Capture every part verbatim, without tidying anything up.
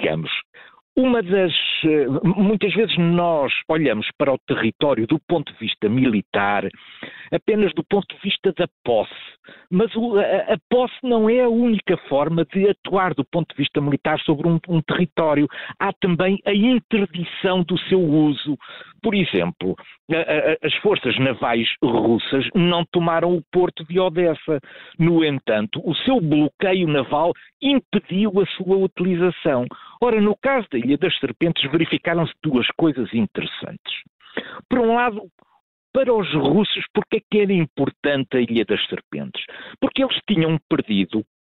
digamos. Uma das... Muitas vezes nós olhamos para o território do ponto de vista militar apenas do ponto de vista da posse, mas o, a, a posse não é a única forma de atuar do ponto de vista militar sobre um, um território. Há também a interdição do seu uso. Por exemplo, a, a, as forças navais russas não tomaram o porto de Odessa. No entanto, o seu bloqueio naval impediu a sua utilização. Ora, no caso da Ilha das Serpentes, verificaram-se duas coisas interessantes. Por um lado, para os russos, porque é que era importante a Ilha das Serpentes? Porque eles tinham perdido,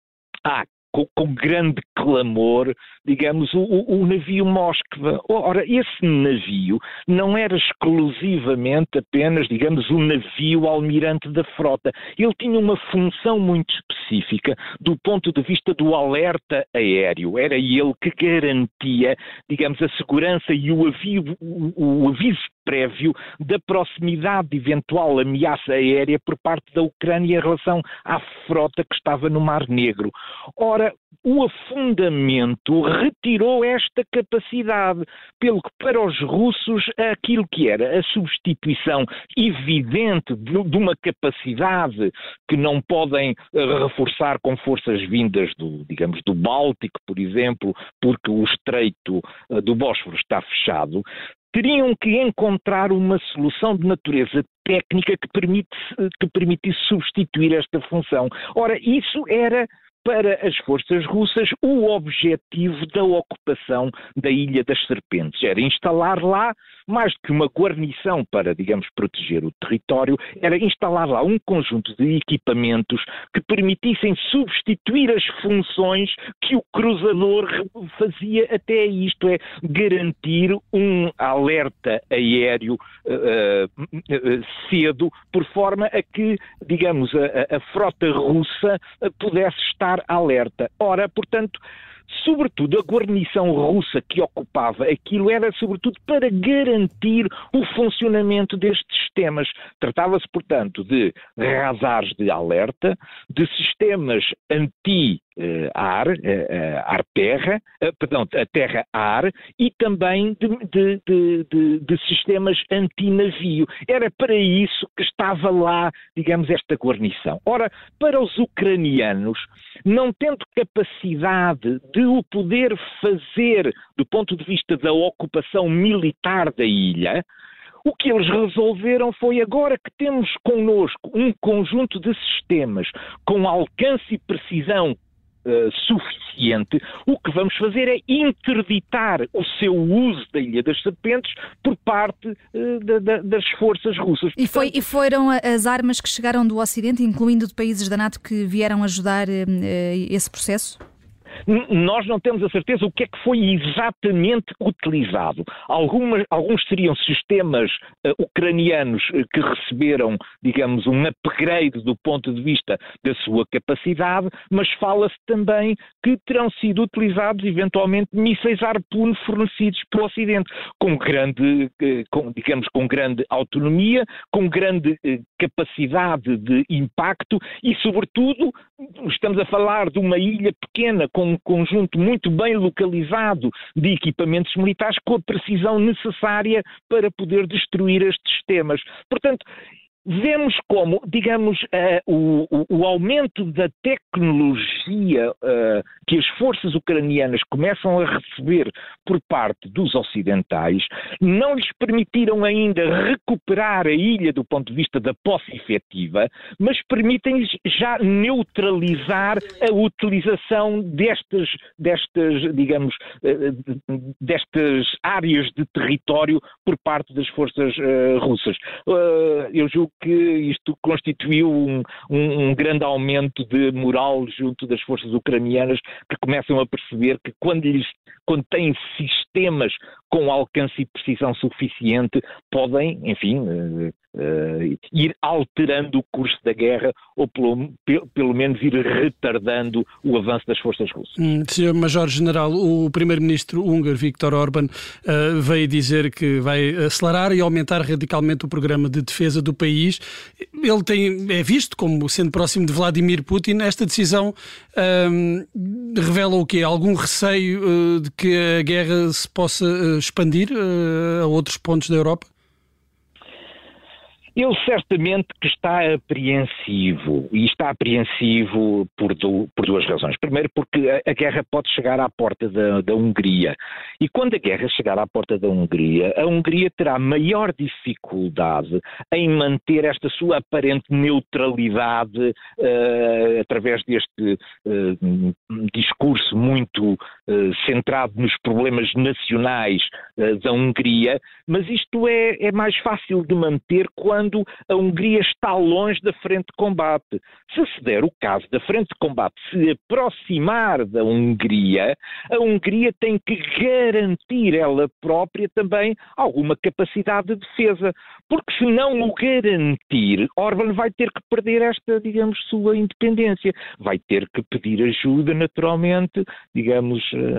ah, com, com grande clamor, digamos, o, o navio Moskva. Ora, esse navio não era exclusivamente apenas, digamos, um navio almirante da frota. Ele tinha uma função muito específica do ponto de vista do alerta aéreo. Era ele que garantia, digamos, a segurança e o aviso, o, o aviso prévio da proximidade de eventual ameaça aérea por parte da Ucrânia em relação à frota que estava no Mar Negro. Ora, o afundamento retirou esta capacidade, pelo que para os russos aquilo que era a substituição evidente de, de uma capacidade que não podem reforçar com forças vindas do, digamos, do Báltico, por exemplo, porque o estreito do Bósforo está fechado, teriam que encontrar uma solução de natureza técnica que, permite, que permitisse substituir esta função. Ora, isso era, para as forças russas, o objetivo da ocupação da Ilha das Serpentes. Era instalar lá, mais do que uma guarnição para, digamos, proteger o território, era instalar lá um conjunto de equipamentos que permitissem substituir as funções que o cruzador fazia até isto, é, garantir um alerta aéreo uh, uh, cedo, por forma a que, digamos, a, a frota russa pudesse estar alerta. Ora, portanto, sobretudo a guarnição russa que ocupava aquilo era sobretudo para garantir o funcionamento destes sistemas. Tratava-se, portanto, de radares de alerta, de sistemas anti Uh, ar, uh, uh, ar-terra, uh, perdão, a terra-ar, e também de, de, de, de, de sistemas anti-navio. Era para isso que estava lá, digamos, esta guarnição. Ora, para os ucranianos, não tendo capacidade de o poder fazer do ponto de vista da ocupação militar da ilha, o que eles resolveram foi, agora que temos connosco um conjunto de sistemas com alcance e precisão Uh, suficiente, o que vamos fazer é interditar o seu uso da Ilha das Serpentes por parte uh, da, da, das forças russas. E, foi, e foram as armas que chegaram do Ocidente, incluindo de países da NATO, que vieram ajudar uh, esse processo? Nós não temos a certeza o que é que foi exatamente utilizado. Algumas, alguns seriam sistemas uh, ucranianos uh, que receberam, digamos, um upgrade do ponto de vista da sua capacidade, mas fala-se também que terão sido utilizados eventualmente mísseis Harpoon fornecidos pelo Ocidente, com grande, uh, com, digamos, com grande autonomia, com grande uh, capacidade de impacto e, sobretudo, estamos a falar de uma ilha pequena com um conjunto muito bem localizado de equipamentos militares com a precisão necessária para poder destruir estes sistemas. Portanto, vemos como, digamos, uh, o, o, o aumento da tecnologia uh, que as forças ucranianas começam a receber por parte dos ocidentais não lhes permitiram ainda recuperar a ilha do ponto de vista da posse efetiva, mas permitem-lhes já neutralizar a utilização destas, destas digamos, uh, destas áreas de território por parte das forças uh, russas. Uh, eu julgo que isto constituiu um, um, um grande aumento de moral junto das forças ucranianas, que começam a perceber que quando, lhes, quando têm sistemas com alcance e precisão suficiente, podem, enfim, uh, ir alterando o curso da guerra ou pelo, pelo, pelo menos ir retardando o avanço das forças russas. Hum, senhor Major-General, o primeiro-ministro húngaro Viktor Orbán uh, veio dizer que vai acelerar e aumentar radicalmente o programa de defesa do país. Ele tem, é visto como sendo próximo de Vladimir Putin. Esta decisão um, revela o quê? Algum receio uh, de que a guerra se possa uh, expandir uh, a outros pontos da Europa? Ele certamente que está apreensivo, e está apreensivo por, do, por duas razões. Primeiro, porque a, a guerra pode chegar à porta da, da Hungria, e quando a guerra chegar à porta da Hungria, a Hungria terá maior dificuldade em manter esta sua aparente neutralidade uh, através deste uh, discurso muito uh, centrado nos problemas nacionais uh, da Hungria, mas isto é, é mais fácil de manter quando quando a Hungria está longe da frente de combate. Se se der o caso da frente de combate se aproximar da Hungria, a Hungria tem que garantir ela própria também alguma capacidade de defesa, porque se não o garantir, Orbán vai ter que perder esta, digamos, sua independência. Vai ter que pedir ajuda, naturalmente, digamos,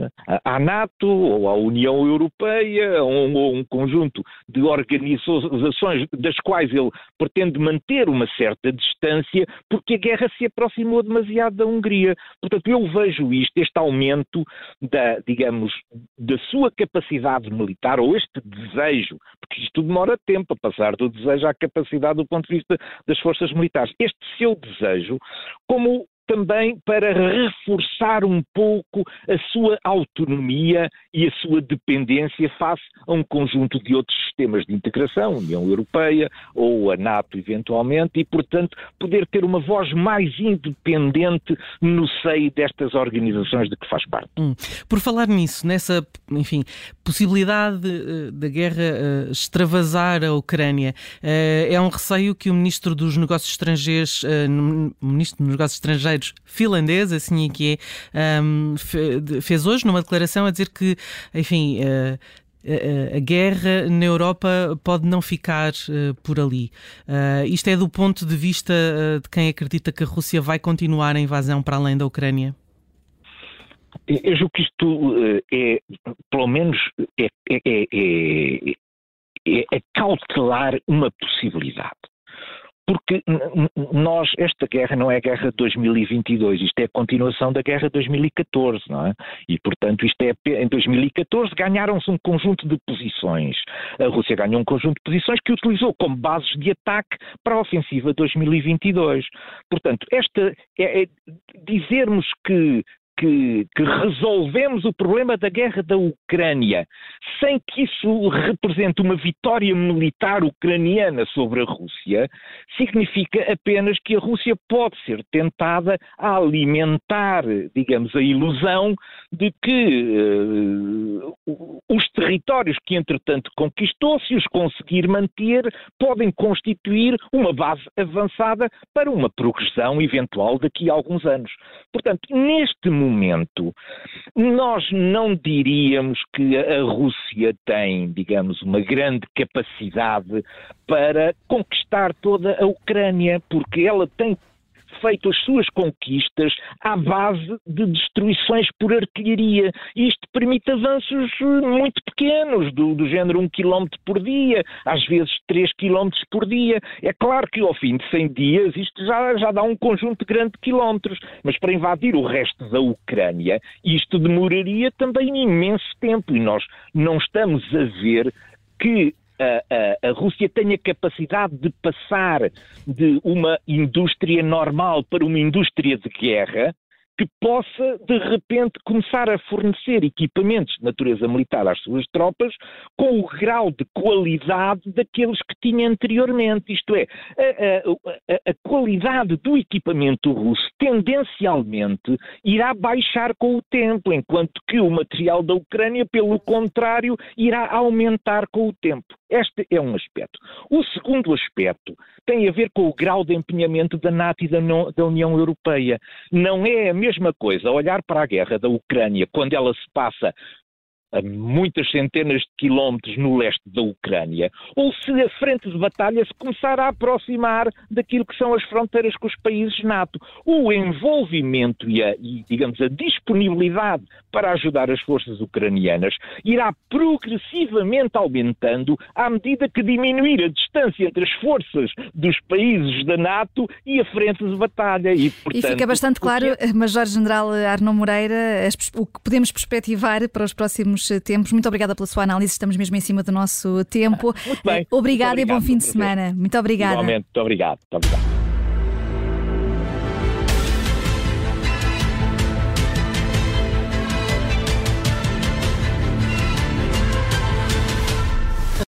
à NATO ou à União Europeia, ou a um conjunto de organizações das quais ele pretende manter uma certa distância, porque a guerra se aproximou demasiado da Hungria. Portanto, eu vejo isto, este aumento da, digamos, da sua capacidade militar, ou este desejo, porque isto demora tempo a passar do desejo à capacidade do ponto de vista das forças militares. Este seu desejo, como também para reforçar um pouco a sua autonomia e a sua dependência face a um conjunto de outros sistemas de integração, a União Europeia ou a NATO eventualmente, e portanto poder ter uma voz mais independente no seio destas organizações de que faz parte. Hum. Por falar nisso, nessa, enfim, possibilidade uh, da guerra uh, extravasar a Ucrânia, uh, é um receio que o Ministro dos Negócios Estrangeiros, uh, no, Ministro dos Negócios Estrangeiros finlandês, assim é que é, um, fez hoje numa declaração a dizer que, enfim, uh, a, a guerra na Europa pode não ficar uh, por ali. Uh, isto é do ponto de vista uh, de quem acredita que a Rússia vai continuar a invasão para além da Ucrânia? Eu julgo que isto uh, é, pelo menos, é, é, é, é, é cautelar uma possibilidade. Porque nós, esta guerra não é a guerra de dois mil e vinte e dois, isto é a continuação da guerra de dois mil e catorze, não é? E, portanto, isto é, em dois mil e catorze ganharam-se um conjunto de posições. A Rússia ganhou um conjunto de posições que utilizou como bases de ataque para a ofensiva de dois mil e vinte e dois. Portanto, esta é, é dizermos que Que, que resolvemos o problema da guerra da Ucrânia sem que isso represente uma vitória militar ucraniana sobre a Rússia, significa apenas que a Rússia pode ser tentada a alimentar, digamos, a ilusão de que uh, os territórios que entretanto conquistou, se os conseguir manter, podem constituir uma base avançada para uma progressão eventual daqui a alguns anos. Portanto, neste momento, momento, nós não diríamos que a Rússia tem, digamos, uma grande capacidade para conquistar toda a Ucrânia, porque ela tem feito as suas conquistas à base de destruições por artilharia. Isto permite avanços muito pequenos, do, do género um quilómetro por dia, às vezes três quilómetros por dia. É claro que ao fim de cem dias isto já, já dá um conjunto grande de quilómetros, mas para invadir o resto da Ucrânia isto demoraria também imenso tempo, e nós não estamos a ver que A, a, a Rússia tem a capacidade de passar de uma indústria normal para uma indústria de guerra que possa, de repente, começar a fornecer equipamentos de natureza militar às suas tropas com o grau de qualidade daqueles que tinha anteriormente. Isto é, a, a, a qualidade do equipamento russo tendencialmente irá baixar com o tempo, enquanto que o material da Ucrânia, pelo contrário, irá aumentar com o tempo. Este é um aspecto. O segundo aspecto tem a ver com o grau de empenhamento da NATO e da União Europeia. Não é a mesma coisa olhar para a guerra da Ucrânia quando ela se passa a muitas centenas de quilómetros no leste da Ucrânia, ou se a frente de batalha se começar a aproximar daquilo que são as fronteiras com os países NATO. O envolvimento e, a, e digamos, a disponibilidade para ajudar as forças ucranianas irá progressivamente aumentando à medida que diminuir a distância entre as forças dos países da NATO e a frente de batalha. E, portanto, e fica bastante claro, porque... Major-General Arnaud Moreira, o que podemos perspectivar para os próximos tempos. Muito obrigada pela sua análise, estamos mesmo em cima do nosso tempo. Muito bem. Obrigada muito obrigado, e bom fim de semana. Muito obrigada. Igualmente, muito obrigado. Muito obrigado.